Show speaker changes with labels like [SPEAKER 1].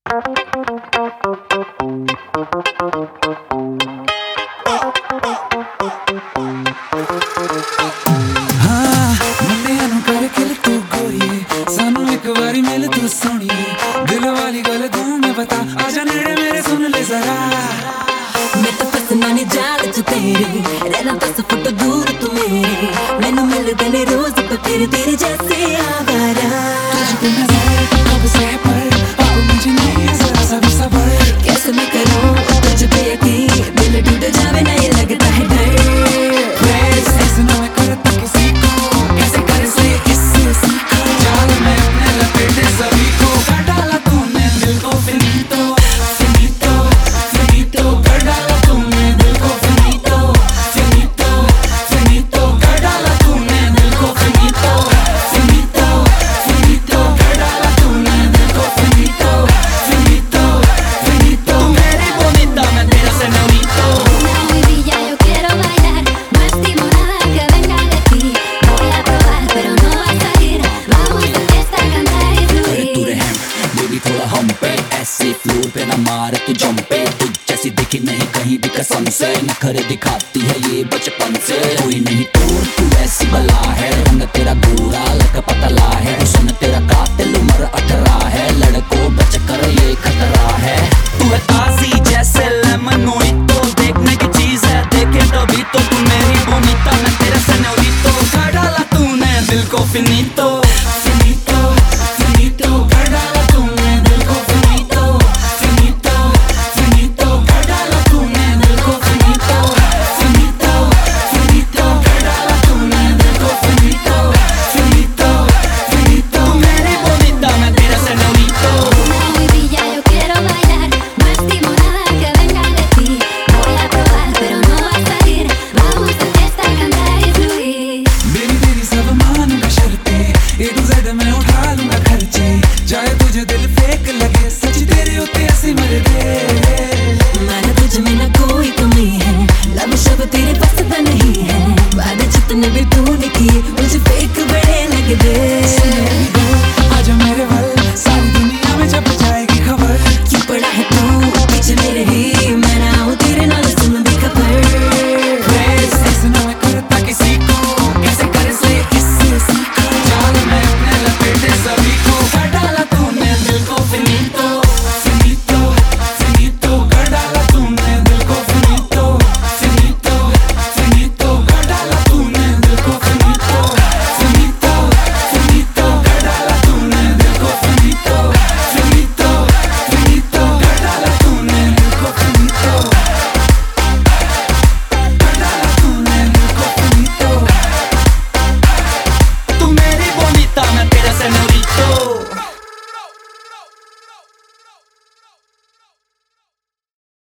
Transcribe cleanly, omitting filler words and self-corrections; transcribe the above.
[SPEAKER 1] हाँ मुंडिया नू कर खिल तू गोरी सानू एक बारी मिल तू सोनी दिल वाली गल तू मैं बता आजा नेड़े मेरे सुन ले जरा
[SPEAKER 2] मैं तो फसना नहीं जाल च तेरे रहना 10 फुट दूर तू मेरे मैनू मिलदे ने रोज पत्थर तेरे जैसे आवारा
[SPEAKER 1] तुझको नजर कब से पर अब मुझे नहीं है जरा सा भी सबर
[SPEAKER 2] कैसे मैं करूं तुझ पे यकीन दिल टूट जावे ना ये लगता है डर
[SPEAKER 1] ऐसे ना मैं करता किसी को कैसे करे से किससे सीखो जाल में अपने लपेटे सभी को कर डाला तूने दिल को फिनिटो फिनिटो फिनिटो कर डाला तूने दिल को फिनिटो फिनिटो फिनिटो कर डाला तूने दिल को फिनिटो फिनिटो फिनिटो कर डाला तूने दिल को फिनिटो फिनिटो फिनिटो मेरी bonita मैं तेरा señorito
[SPEAKER 3] Yo quiero bailar, más timorada que venga de ti. Voy a probar, pero no va a salir. Vamos de fiesta a cantar y
[SPEAKER 4] तू
[SPEAKER 3] fluir.
[SPEAKER 4] रहम बेबी थोड़ा हम पे ऐसे फ्लोर पे ना मार तू जम पे तुझ जैसी दिखी नहीं कहीं भी कसम से नखरे दिखाती है ये बचपन से कोई नहीं तोड़ तू ऐसी बला है रंग तेरा गोरा लग पतला है हुस्न